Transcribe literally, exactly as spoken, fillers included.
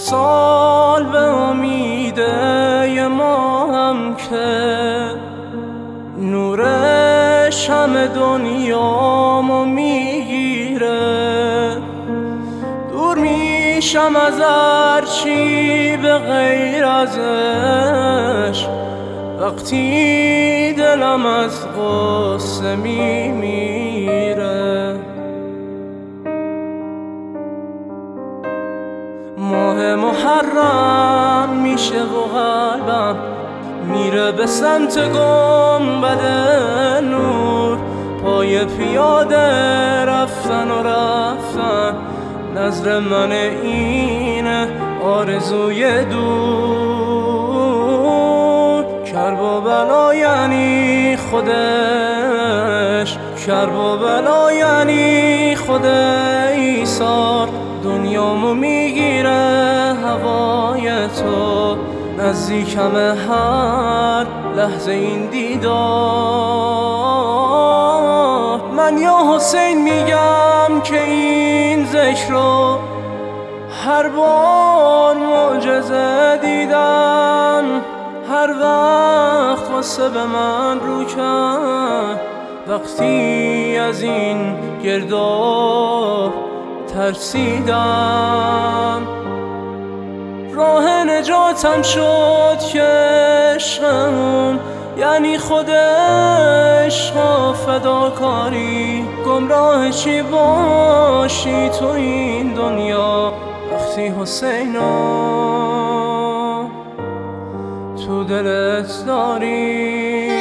سال به امیده ما هم که نور شمع دنیامو میگیره. دور میشم از هرچی به غیر ازش وقتی دلم از غصه میمیره. ماه محرم میشه و قلبم میره به سمت گنبد نور. پای پیاده رفتن و رفتن نظر من اینه آرزوی دور. کرب و بلا یعنی خودش، کرب و بلا یعنی خود ایثار. دنیامو میگیره هوای تو، نزدیکم هر لحظه این دیدار. من یا حسین میگم که این ذکر رو هر بار معجزه دیدم. هر وقت واسه به من رو کرد وقتی از این گرداب ترسیدم. راه نجاتم شد که عشقمون یعنی خود عشق و فداکاری. گمراه چی باشی تو این دنیا وقتی حسینو تو دلت داری.